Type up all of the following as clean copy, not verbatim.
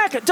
back at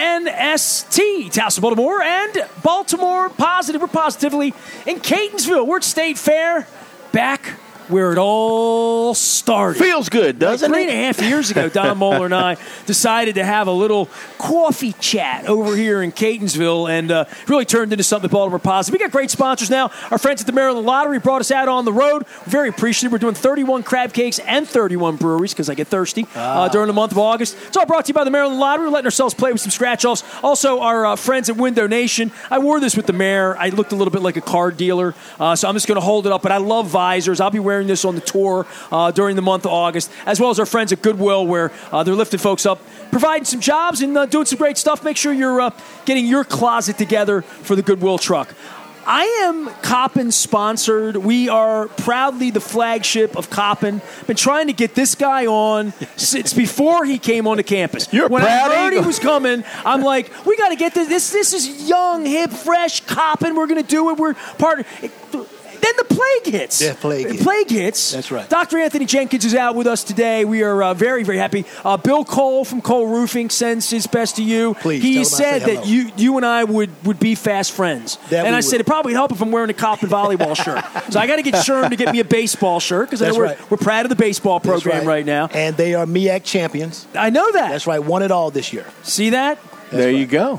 WNST, Towson, Baltimore, and Baltimore Positive. We're positively in Catonsville. We're at State Fair, back where it all started. Feels good, doesn't it? 3.5 years ago, Don Moeller and I decided to have a little coffee chat over here in Catonsville, and really turned into something Baltimore Positive. We got great sponsors now. Our friends at the Maryland Lottery brought us out on the road. We're very appreciative. We're doing 31 crab cakes and 31 breweries because I get thirsty during the month of August. It's all brought to you by the Maryland Lottery. We're letting ourselves play with some scratch-offs. Also, our friends at Window Nation. I wore this with the mayor. I looked a little bit like a card dealer, so I'm just going to hold it up. But I love visors. I'll be wearing this on the tour during the month of August, as well as our friends at Goodwill, where they're lifting folks up, providing some jobs and doing some great stuff. Make sure you're getting your closet together for the Goodwill truck. I am Coppin sponsored. We are proudly the flagship of Coppin. Been trying to get this guy on since before he came onto campus. When I heard he was coming, I'm like, we got to get this. This is young, hip, fresh Coppin. We're going to do it. We're part of it. Then the plague hits. Yeah, plague hits. That's right. Dr. Anthony Jenkins is out with us today. We are very, very happy. Bill Cole from Cole Roofing sends his best to you. Please, he said that you and I would be fast friends. And I said, it'd probably help if I'm wearing a Coppin volleyball shirt. So I got to get Sherm to get me a baseball shirt because I know we're proud of the baseball program right now. And they are MEAC champions. I know that. That's right. Won it all this year. See that? There you go.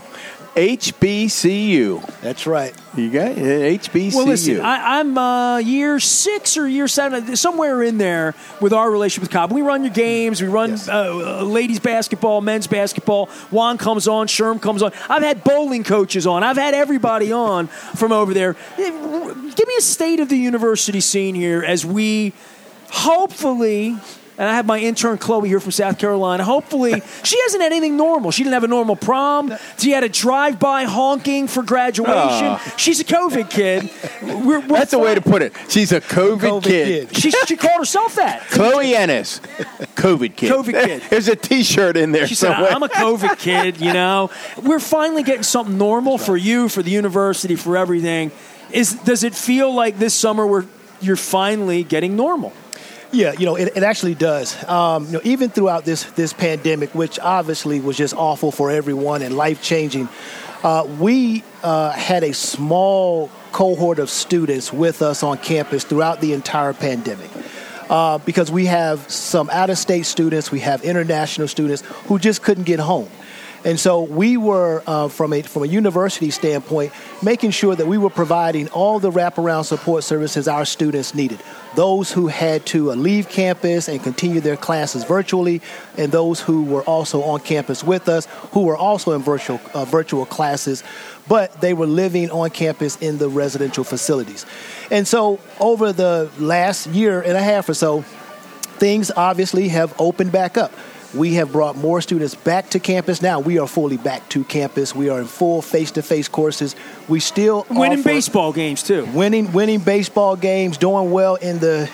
HBCU. That's right. You got it. HBCU. Well, listen, I'm year 6 or year 7, somewhere in there with our relationship with Coppin. We run your games. We run ladies basketball, men's basketball. Juan comes on. Sherm comes on. I've had bowling coaches on. I've had everybody on from over there. Give me a state of the university scene here as we hopefully... And I have my intern, Chloe, here from South Carolina. Hopefully, she hasn't had anything normal. She didn't have a normal prom. She had a drive-by honking for graduation. She's a COVID kid. That's the way to put it. She's a COVID kid. She called herself that. Chloe Ennis, COVID kid. COVID kid. There's a T-shirt in there. She said, I'm a COVID kid, you know. We're finally getting something normal for you, for the university, for everything. Does it feel like this summer you're finally getting normal? Yeah, it actually does. Even throughout this pandemic, which obviously was just awful for everyone and life-changing, we had a small cohort of students with us on campus throughout the entire pandemic. Because we have some out-of-state students, we have international students who just couldn't get home. And so we were, from a university standpoint, making sure that we were providing all the wraparound support services our students needed. Those who had to leave campus and continue their classes virtually, and those who were also on campus with us, who were also in virtual classes, but they were living on campus in the residential facilities. And so over the last year and a half or so, things obviously have opened back up. We have brought more students back to campus. Now we are fully back to campus. We are in full face-to-face courses. We still winning baseball games too. Winning baseball games, doing well in the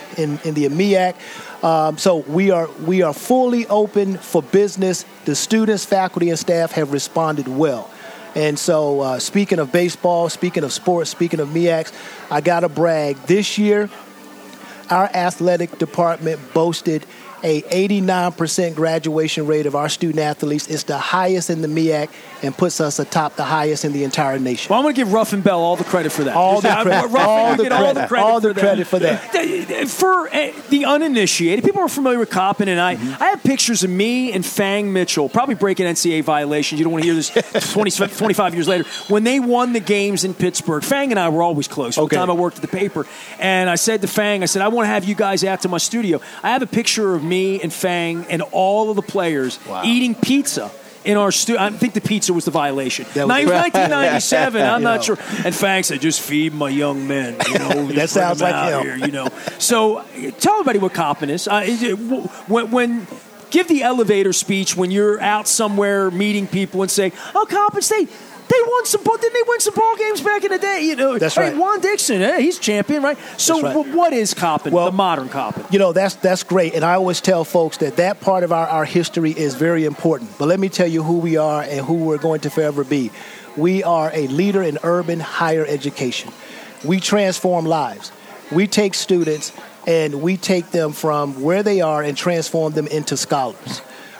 MEAC. So we are fully open for business. The students, faculty, and staff have responded well. And so speaking of baseball, speaking of sports, speaking of MEACs, I got to brag. This year, our athletic department boasted a 89% graduation rate of our student athletes. It's the highest in the MEAC and puts us atop the highest in the entire nation. Well, I'm going to give Ruff and Bell all the credit for that. All the credit for that. For the uninitiated, people are familiar with Coppin, and I have pictures of me and Fang Mitchell, probably breaking NCAA violations. You don't want to hear this 25 years later. When they won the games in Pittsburgh, Fang and I were always close. From the time I worked at the paper. And I said to Fang, I want to have you guys out to my studio. I have a picture of me and Fang and all of the players eating pizza in our studio. I think the pizza was the violation. It was 1997. I'm not sure. And Fang said, "Just feed my young men." That sounds like him. Here, So tell everybody what Coppin is. When give the elevator speech when you're out somewhere meeting people and say, "Oh, Coppin State." Didn't they win some ball games back in the day? That's right. Juan Dixon, he's champion, right? So what is Coppin, the modern Coppin? That's great. And I always tell folks that part of our history is very important. But let me tell you who we are and who we're going to forever be. We are a leader in urban higher education. We transform lives. We take students and we take them from where they are and transform them into scholars.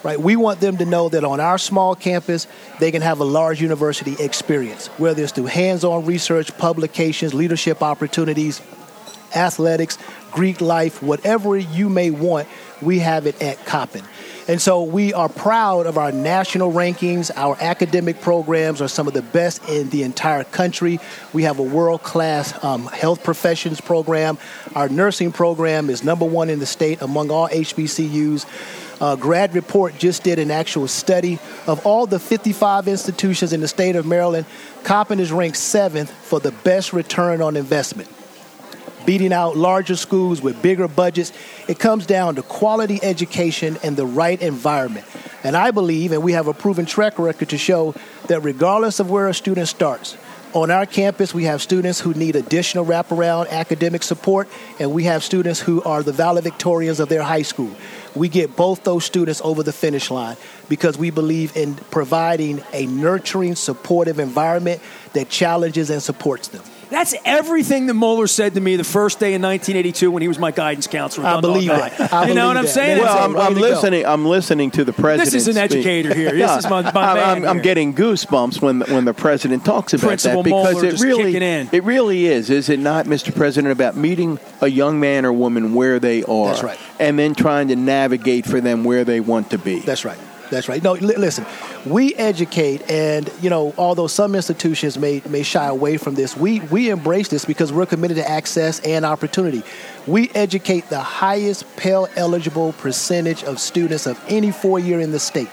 right? We want them to know that on our small campus, they can have a large university experience, whether it's through hands-on research, publications, leadership opportunities, athletics, Greek life, whatever you may want, we have it at Coppin. And so we are proud of our national rankings. Our academic programs are some of the best in the entire country. We have a world-class health professions program. Our nursing program is #1 in the state among all HBCUs. Grad Report just did an actual study of all the 55 institutions in the state of Maryland. Coppin is ranked 7th for the best return on investment, beating out larger schools with bigger budgets. It comes down to quality education and the right environment. And I believe, and we have a proven track record to show, that regardless of where a student starts, on our campus we have students who need additional wraparound academic support, and we have students who are the valedictorians of their high school. We get both those students over the finish line because we believe in providing a nurturing, supportive environment that challenges and supports them. That's everything that Moeller said to me the first day in 1982 when he was my guidance counselor. I believe that. You know what I'm saying? Well, I'm listening. I'm listening to the president. This is an educator here. This is my man. I'm getting goosebumps when the president talks about Principal that because Moeller just kicking in. It really is it not, Mr. President, about meeting a young man or woman where they are, That's right, and then trying to navigate for them where they want to be. That's right. That's right. No, listen, we educate, and, although some institutions may shy away from this, we embrace this because we're committed to access and opportunity. We educate the highest Pell-eligible percentage of students of any four-year in the state.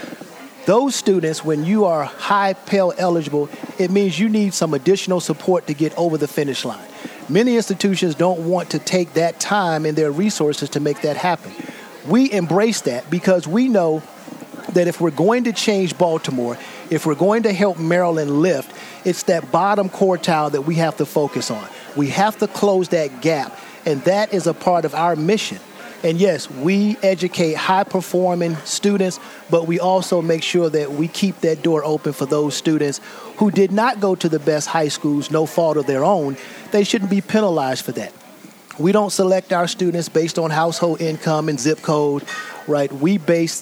Those students, when you are high Pell-eligible, it means you need some additional support to get over the finish line. Many institutions don't want to take that time and their resources to make that happen. We embrace that because we know that if we're going to change Baltimore, if we're going to help Maryland lift, it's that bottom quartile that we have to focus on. We have to close that gap, and that is a part of our mission. And yes, we educate high-performing students, but we also make sure that we keep that door open for those students who did not go to the best high schools, no fault of their own. They shouldn't be penalized for that. We don't select our students based on household income and zip code, right? We base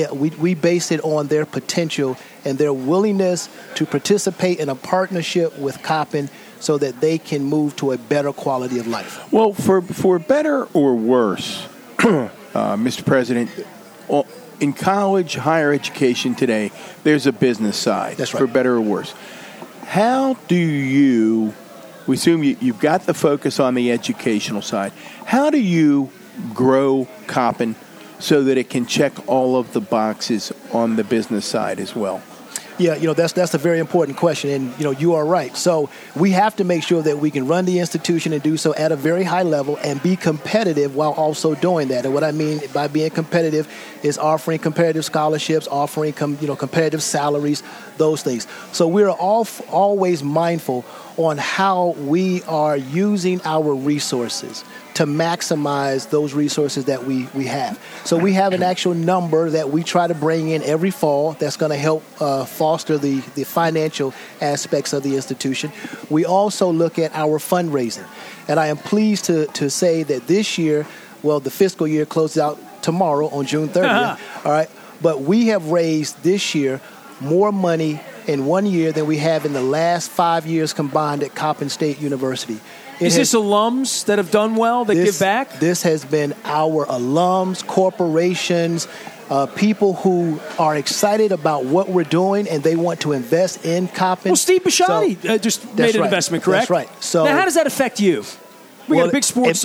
it on their potential and their willingness to participate in a partnership with Coppin so that they can move to a better quality of life. Well, for better or worse, Mr. President, in college, higher education today, there's a business side. That's right. For better or worse. How do you... We assume you've got the focus on the educational side. How do you grow Coppin so that it can check all of the boxes on the business side as well? Yeah, that's a very important question, and you are right. So we have to make sure that we can run the institution and do so at a very high level and be competitive while also doing that. And what I mean by being competitive is offering competitive scholarships, offering competitive salaries, those things. So we're always mindful on how we are using our resources to maximize those resources that we have. So we have an actual number that we try to bring in every fall that's going to help foster the financial aspects of the institution. We also look at our fundraising. And I am pleased to say that this year, the fiscal year closes out tomorrow on June 30th, all right? But we have raised this year more money in 1 year than we have in the last 5 years combined at Coppin State University. Is this alums that have done well, that give back? This has been our alums, corporations, people who are excited about what we're doing and they want to invest in Coppin. Well, Steve Bisciotti just made an investment, correct? That's right. So now, how does that affect you? We got a big sports.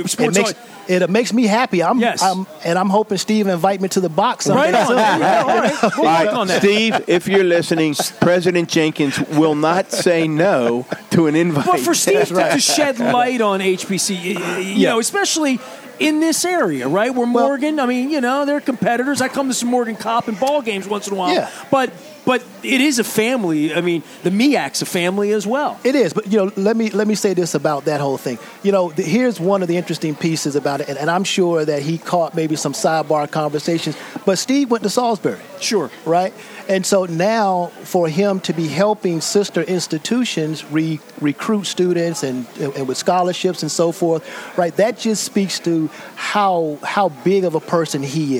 It makes me happy. I'm hoping Steve invite me to the box someday. Right on. All right. We'll work on that. Steve, if you're listening, President Jenkins will not say no to an invite. But for Steve to shed light on HBC, you know, especially in this area, right? Where Morgan, they're competitors. I come to some Morgan Coppin ball games once in a while. Yeah. But it is a family. I mean, the MEAC's a family as well. It is. But, let me say this about that whole thing. Here's one of the interesting pieces about it, and I'm sure that he caught maybe some sidebar conversations, but Steve went to Salisbury. Sure. Right? And so now for him to be helping sister institutions recruit students and with scholarships and so forth, right, that just speaks to how big of a person he is.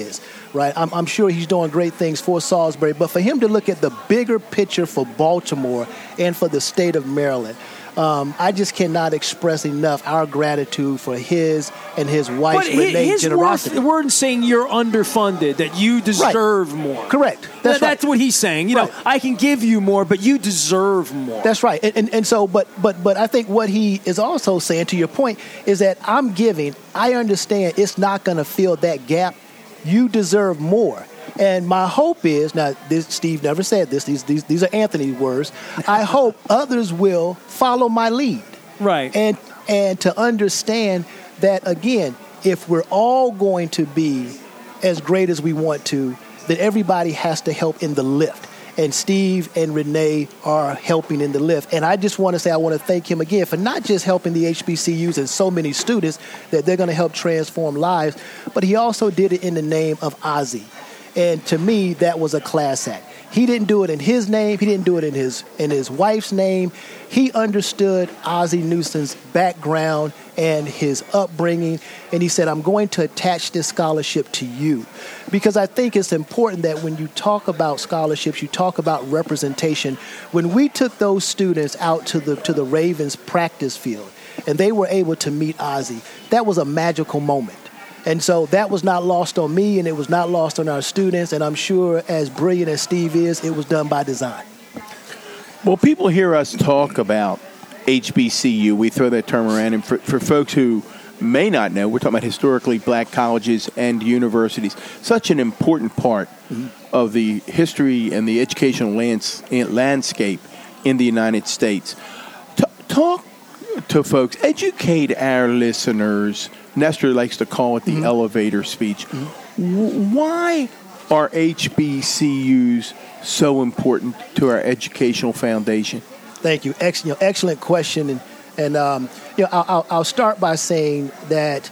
right? I'm sure he's doing great things for Salisbury, but for him to look at the bigger picture for Baltimore and for the state of Maryland, I just cannot express enough our gratitude for his and his wife's Renee's generosity. His word in saying you're underfunded, that you deserve more. Correct. That's what he's saying. You know, I can give you more, but you deserve more. That's right. And so, but I think what he is also saying, to your point, is that I'm giving. I understand it's not going to fill that gap. You deserve more. And my hope is, now Steve never said this, these are Anthony's words, I hope others will follow my lead. Right. And to understand that, again, if we're all going to be as great as we want to, that everybody has to help in the lift. And Steve and Renee are helping in the lift. And I just want to say I want to thank him again for not just helping the HBCUs and so many students that they're going to help transform lives, but he also did it in the name of Ozzie. And to me, that was a class act. He didn't do it in his name. He didn't do it in his wife's name. He understood Ozzie Newsom's background and his upbringing. And he said, I'm going to attach this scholarship to you. Because I think it's important that when you talk about scholarships, you talk about representation. When we took those students out to the Ravens practice field and they were able to meet Ozzie, that was a magical moment. And so that was not lost on me, and it was not lost on our students. And I'm sure, as brilliant as Steve is, it was done by design. Well, people hear us talk about HBCU. We throw that term around. And for folks who may not know, we're talking about historically black colleges and universities. Such an important part of the history and the educational landscape in the United States. Talk to folks. Educate our listeners. Nestor likes to call it the elevator speech. Why are HBCUs so important to our educational foundation? Thank you. Excellent question. And I'll start by saying that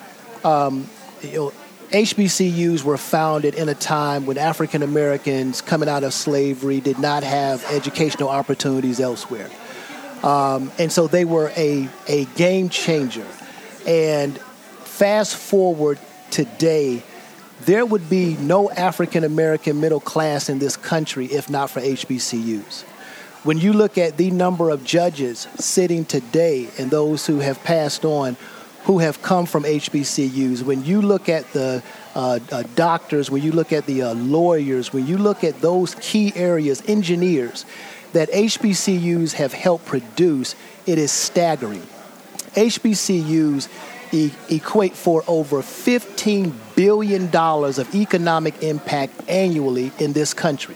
HBCUs were founded in a time when African Americans coming out of slavery did not have educational opportunities elsewhere. And so they were a game changer. And fast forward today, there would be no African American middle class in this country if not for HBCUs. When you look at the number of judges sitting today and those who have passed on who have come from HBCUs, when you look at the doctors, when you look at the lawyers, when you look at those key areas, engineers, that HBCUs have helped produce, it is staggering. HBCUs equate for over $15 billion of economic impact annually in this country.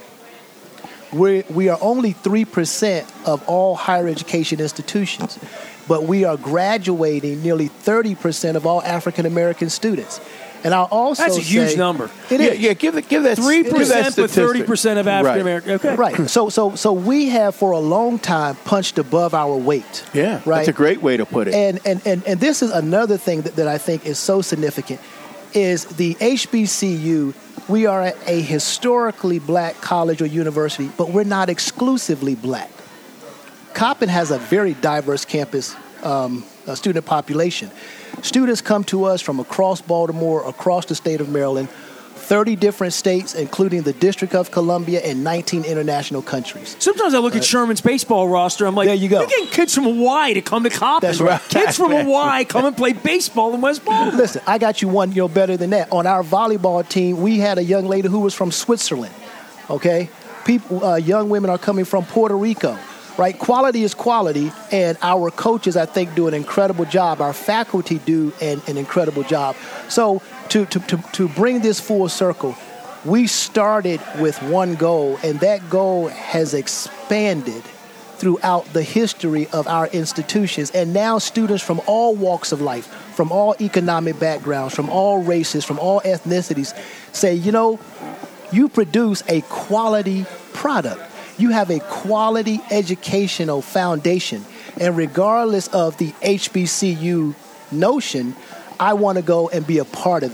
We are only 3% of all higher education institutions, but we are graduating nearly 30% of all African American students. And I'll also That's a huge number. It is. Yeah, give that 3%, but 30% of African American. Okay. Right. So we have for a long time punched above our weight. Yeah. Right. That's a great way to put it. And this is another thing that I think is so significant is the HBCU. We are a historically black college or university, but we're not exclusively black. Coppin has a very diverse campus student population. Students come to us from across Baltimore, across the state of Maryland, 30 different states, including the District of Columbia and 19 international countries. Sometimes I look at Sherman's baseball roster, I'm like, there you go. You're getting kids from Hawaii to come to Coppin. That's right. Kids from Hawaii come and play baseball in West Baltimore. Listen, I got you one better than that. On our volleyball team, we had a young lady who was from Switzerland, okay? Young women are coming from Puerto Rico. Right, quality is quality, and our coaches, I think, do an incredible job. Our faculty do an incredible job. So to bring this full circle, we started with one goal, and that goal has expanded throughout the history of our institutions. And now students from all walks of life, from all economic backgrounds, from all races, from all ethnicities, say, you produce a quality product. You have a quality educational foundation. And regardless of the HBCU notion, I want to go and be a part of that.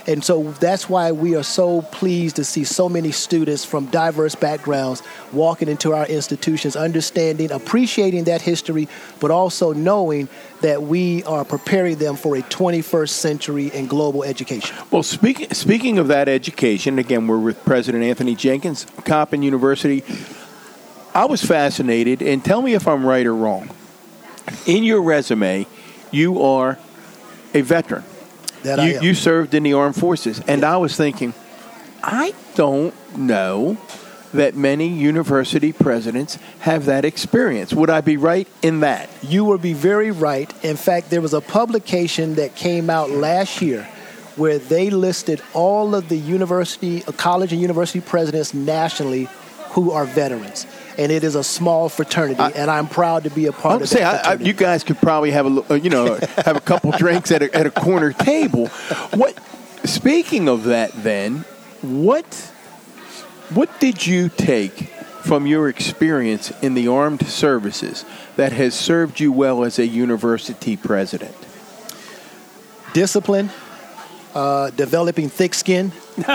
And so that's why we are so pleased to see so many students from diverse backgrounds walking into our institutions, understanding, appreciating that history, but also knowing that we are preparing them for a 21st century and global education. Well, speaking of that education, again, we're with President Anthony Jenkins, Coppin University. I was fascinated, and tell me if I'm right or wrong. In your resume, you are a veteran. You served in the armed forces. And I was thinking, I don't know that many university presidents have that experience. Would I be right in that? You would be very right. In fact, there was a publication that came out last year where they listed all of the college and university presidents nationally who are veterans. And it is a small fraternity, and I'm proud to be a part of that fraternity. You guys could probably have have a couple drinks at a corner table. Speaking of that, then, what did you take from your experience in the armed services that has served you well as a university president? Discipline, developing thick skin.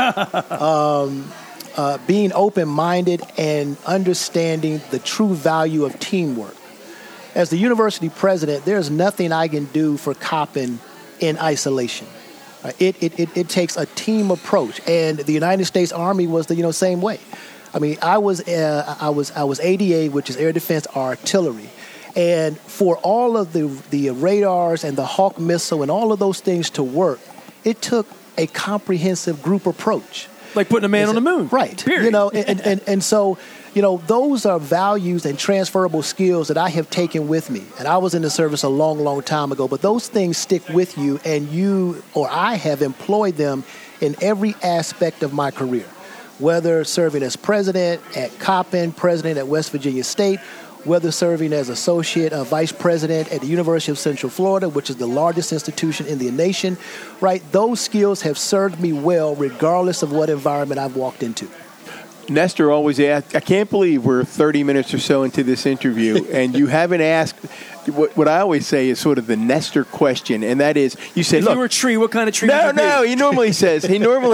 Being open-minded and understanding the true value of teamwork. As the university president, there's nothing I can do for Coppin in isolation. It takes a team approach, and the United States Army was the same way. I mean, I was ADA, which is Air Defense Artillery, and for all of the radars and the Hawk missile and all of those things to work, it took a comprehensive group approach. Like putting a man on the moon. Right. Period. And so, those are values and transferable skills that I have taken with me. And I was in the service a long, long time ago, but those things stick with you, and I have employed them in every aspect of my career, whether serving as president at Coppin, president at West Virginia State, whether serving as associate vice president at the University of Central Florida, which is the largest institution in the nation, right? Those skills have served me well regardless of what environment I've walked into. Nestor always asks, I can't believe we're 30 minutes or so into this interview, and you haven't asked what I always say is sort of the Nestor question, and that is, you said, if look, you were a tree, what kind of tree would you be? No, he normally says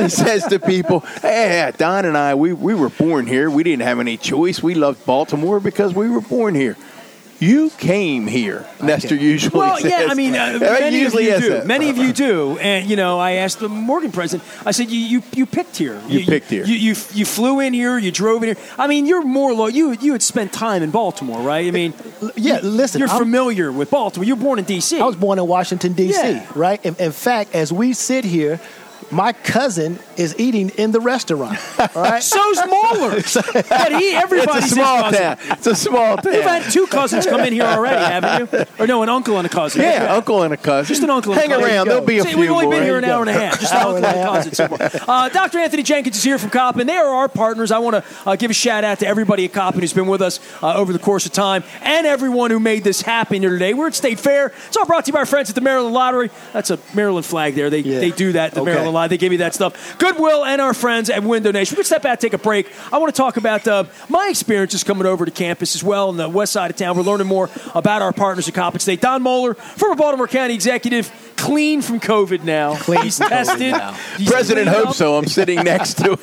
to people, hey, Don and I, we were born here. We didn't have any choice. We loved Baltimore because we were born here. You came here, Nestor usually says. Well, yeah, I mean, many of you do. Many of you do. And, I asked the Morgan president, I said, you picked here. You picked here. You flew in here. You drove in here. I mean, you're more you had spent time in Baltimore, right? I mean, listen. You're familiar with Baltimore. You were born in D.C. I was born in Washington, D.C., right? In fact, as we sit here, my cousin is eating in the restaurant. All right? So's Mahler's. Everybody's it's a small town. It's a small town. You've had two cousins come in here already, haven't you? Or no, an uncle and a cousin. Yeah, uncle and a cousin. Just an uncle and a cousin. Hang around. There'll be a few We've only more. been here an hour and a half. Just an uncle and a cousin somewhere. Dr. Anthony Jenkins is here from Coppin. They are our partners. I want to give a shout-out to everybody at Coppin who's been with us over the course of time, and everyone who made this happen here today. We're at State Fair. It's all brought to you by our friends at the Maryland Lottery. That's a Maryland flag there. They do that, the Maryland Lottery. They give you that stuff. Goodwill and our friends at Window Nation. We can step back, take a break. I want to talk about my experiences coming over to campus as well on the west side of town. We're learning more about our partners at Coppin State. Don Moeller, former Baltimore County executive, clean from COVID now. He's tested. President hopes so. I'm sitting next to him.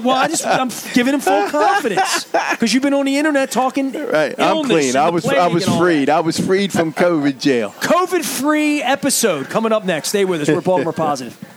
I'm giving him full confidence because you've been on the internet talking. Right, I'm clean. I was freed. I was freed from COVID jail. COVID-free episode coming up next. Stay with us. We're Baltimore Positive.